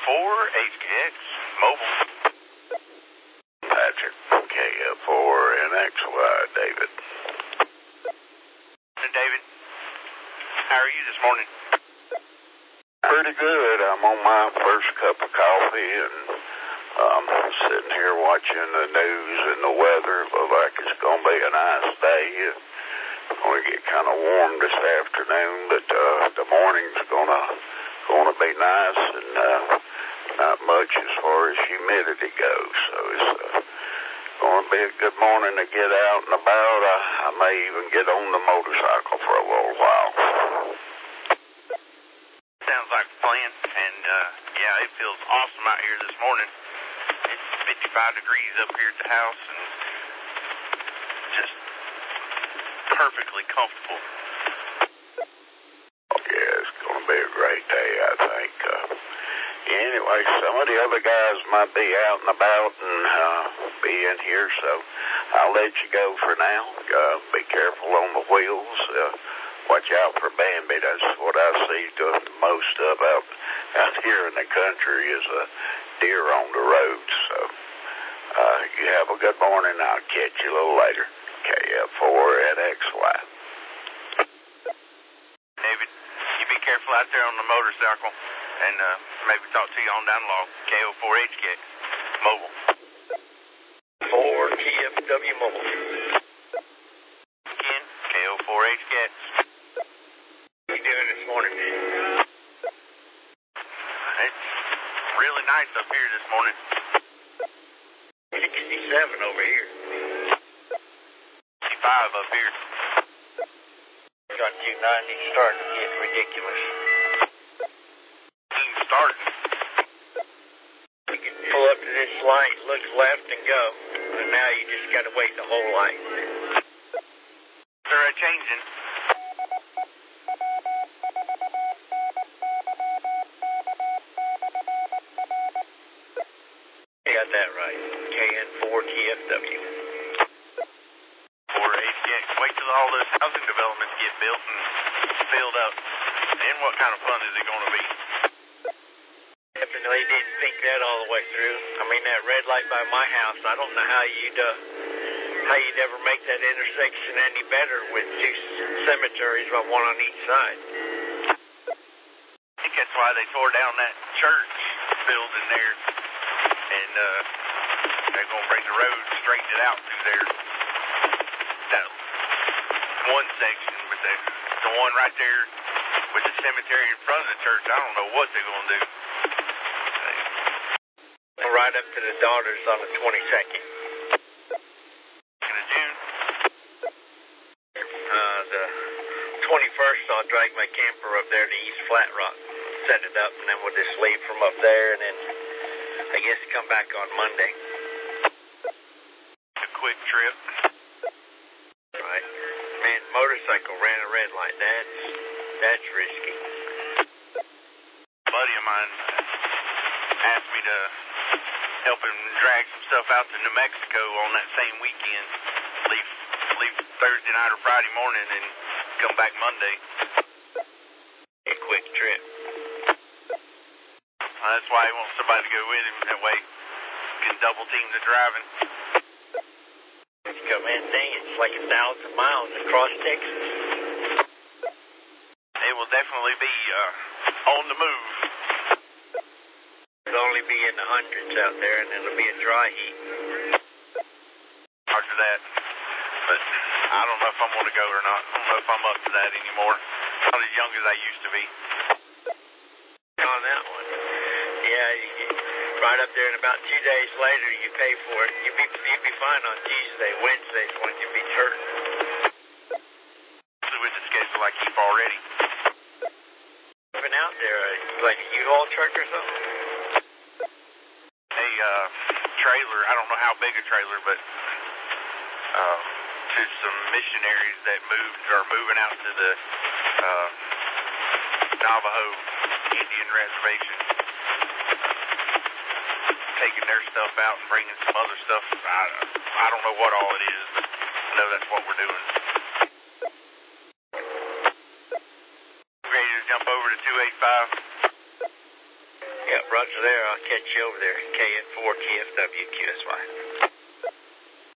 KO4HX Mobile. Patrick, KO4NXY, David. David, how are you this morning? Pretty good. I'm on my first cup of coffee and sitting here watching the news and the weather. Looks like it's going to be a nice day. It's going to get kind of warm this afternoon, but the morning's going to be nice and not much as far as humidity goes. So it's going to be a good morning to get out and about. I may even get on the motorcycle for a little while. Sounds like a plan, and yeah, it feels awesome out here this morning. It's 55 degrees up here at the house, and just perfectly comfortable. Yeah, it's going to be a great day, I think. Anyway, some of the other guys might be out and about and be in here, so I'll let you go for now. Be careful on the wheels. Watch out for Bambi. That's what I see the most of out here in the country is a deer on the road. So you have a good morning. I'll catch you a little later. KF4NXY. David, you be careful out there on the motorcycle, and maybe talk to you on down the log. KO4HK Mobile. 4TFW Mobile. Ken, KO4HK. What are you doing this morning? It's really nice up here this morning. 67 over here. 55 up here. Got 290 starting to get ridiculous. Starting. You can pull up to this light, look left, and go. And now you just got to wait the whole light. They're changing. You got that right. KN4TFW. 4HX. Wait till all those housing developments get built and filled up. Then what kind of fun is it going to be? Definitely didn't think that all the way through. I mean, that red light by my house, I don't know how you'd ever make that intersection any better with two cemeteries, one on each side. I think that's why they tore down that church building there. And they're going to bring the road, straighten it out through there. That one section, but the one right there with the cemetery in front of the church, I don't know what they're going to do. Right up to the daughters on the 22nd. In June? The 21st, I'll drag my camper up there to East Flat Rock, set it up, and then we'll just leave from up there, and then I guess come back on Monday. A quick trip. Right. Man, motorcycle ran a red light. That's risky. A buddy of mine asked me to help him drag some stuff out to New Mexico on that same weekend. Leave Thursday night or Friday morning and come back Monday. A quick trip. That's why he wants somebody to go with him. That way he can double team the driving. You come in, dang, it's like 1,000 miles across Texas. It will definitely be on the move. It'll only be in the hundreds out there, and it'll be a dry heat. After that. But I don't know if I'm going to go or not. I don't know if I'm up to that anymore. Not as young as I used to be. On that one. Yeah, right up there, and about 2 days later, you pay for it. You'd be fine on Tuesday. Wednesday's when you'd be hurting. So with the schedule I keep already. Been out there, like a U-Haul truck or something? Trailer. I don't know how big a trailer, but to some missionaries that are moving out to the Navajo Indian Reservation, taking their stuff out and bringing some other stuff. I don't know what all it is, but I know that's what we're doing. Ready to jump over to 285? Yeah, Yep, roger there. I'll catch you over there. KN4 KFW QSY.